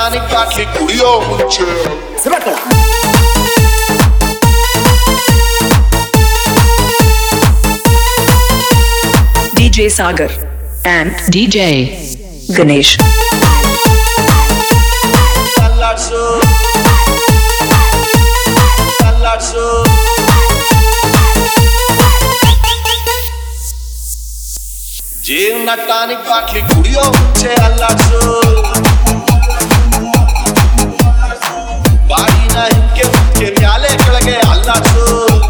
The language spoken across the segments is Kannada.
ಟಾನಿಕ್ ಹಾಕಿ ಕುಡಿಯೋ ಮುಂಚೆ DJ Sagar and DJ Ganesh. ಜೀವನ ಟಾನಿಕ್ ಬಾಟ್ಲಿ ಕುಡಿಯೋ ಮುಂಚೆ ಅಲ್ಲಾಡ್ಸು ಬಾಡಿನ ಹಿಂಕೆ ಮುಂಚೆ ಮ್ಯಾಲೆ ಕೆಳಗೆ ಅಲ್ಲಾಡ್ಸು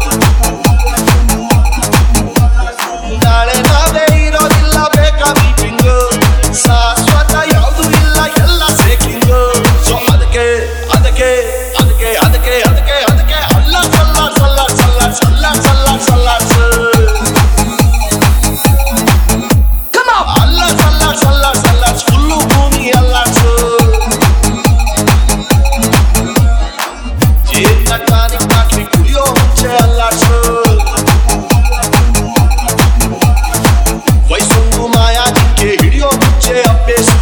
ನಾಳೆ ನಾವೇ ಇರೋದಿಲ್ಲ ಬೇಕಾ ಮೀಟಿಂಗು ಶಾಶ್ವತ ಯಾವುದು ಇಲ್ಲ ಎಲ್ಲ ಸೇಕಿಂಗು ಸೊ ಅದಕ್ಕೆ ಅದಕ್ಕೆ ಅದಕ್ಕೆ ಅದಕ್ಕೆ ಅದಕ್ಕೆ ಅದಕ್ಕೆ ಅಲ್ಲ ಸಲ್ಲಾಡ್ ಸಲ್ಲಾಡ್ ಸಲ್ಲಾಡ್ ಸಲ್ಲಾಡ್ ಸಲ್ಲಾಡ್ ಸಲ್ಲಾಡ್ಸು ಫುಲ್ಲು ಭೂಮಿ ಅಲ್ಲಾಡ್ಸು ಜೀವನ ಟಾನಿಕ್ ಹಾಕಿ ಕುಡಿಯೋ ಮುಂಚೆ ಅಲ್ಲಾಡ್ಸು ವಯಸ್ಸೊಂದು ಮಾಯಾಜಿಕ್ಕೆ ಹಿಡಿಯೋ ಮುಂಚೆ ಅಪ್ಪೇಸು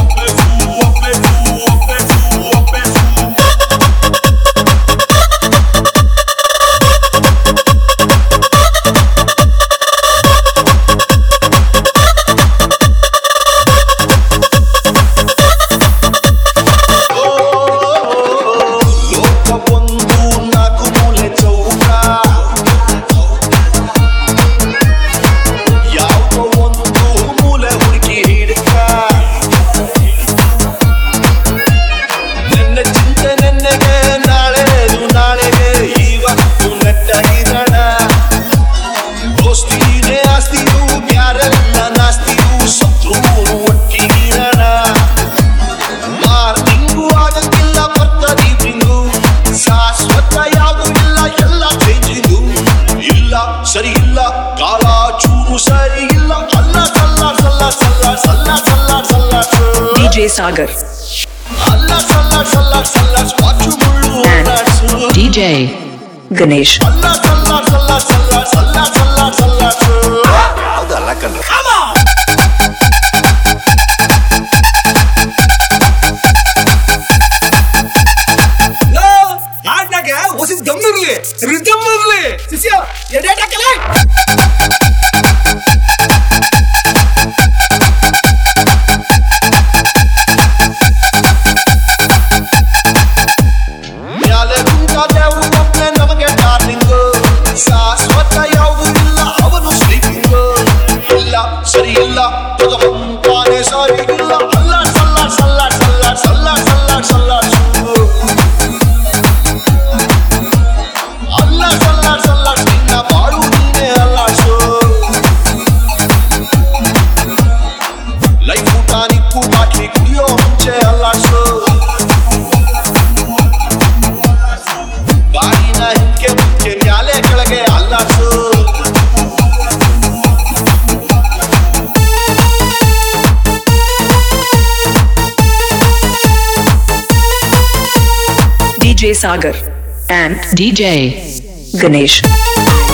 ಸರಿ ಇಲ್ಲ ಕಾಲ ಚೂರು ಸರಿ ಇಲ್ಲ ಅಲ್ಲ ಸಲ್ಲಾಡ್ ಸಲ್ಲಾಡ್ ಸಲ್ಲಾಡ್ ಸಲ್ಲಾಡ್ ಸಲ್ಲಾಡ್ ಸಲ್ಲಾಡ್ DJ Sagar ಅಲ್ಲ ಸಲ್ಲಾಡ್ ಸಲ್ಲಾಡ್ ಸಲ್ಲಾಡ್ ಸ್ವಾಚು ಮುಳ್ಳು and DJ Ganesh. ಅಲ್ಲ ಸಲ್ಲಾಡ್ ಸಲ್ಲಾಡ್ ಸಲ್ಲಾಡ್ ಸಲ್ಲಾಡ್ ಸಲ್ಲಾಡ್ ಸಲ್ಲಾಡ್ ಹೌದಲ್ಲ ಕಣ್ಣ ಹಾಡ್ನಾಗ ಹೊಸ ದಮ್ಮಿರ್ಲಿ ರಿದಮ್ ಇರ್ಲಿ ಶಿಷ್ಯ ಎಡಾಕಲೇ ಮ್ಯಾಲೆ ಕುಂತಾದೇವು ಒಬ್ಬನೇ ನಮಗೆ ಡಾರ್ಲಿಂಗು ಶಾಶ್ವತ ಯಾವುದು ಇಲ್ಲ ಅವನು ಸ್ಲೀಪಿಂಗು ಇಲ್ಲ ಸರಿ ಇಲ್ಲ ತಗೊಂತಾನೆ ಸರಿ ಇಲ್ಲ ಅಲ್ಲ ಸಲ್ಲಾಡ್ ಸಲ್ಲಾಡ್ ಸಲ್ಲಾಡ್ ಸಲ್ಲಾಡ್ ಸಲ್ಲಾಡ್ ಸಲ್ಲಾಡ್ ಅಲ್ಲ ಸಲ್ಲಾಡ್ ಸಲ್ಲಾಡ್ ನಿನ್ನ ಬಾಳು ನೀನೇ ಅಲ್ಲಾಡ್ಸು ಲೈಫ್ ಟಾನಿಕ್ಕು ಬಾಟ್ಲಿ ಕುಡಿಯೋ ಮುಂಚೆ ಅಲ್ಲಾಡ್ಸು ಬಾಡಿನ ಹಿಂಕೆ ಮುಂಚೆ ಮ್ಯಾಲೆ ಕೆಳಗೆ ಅಲ್ಲಾಡ್ಸು DJ Sagar and DJ Ganesh.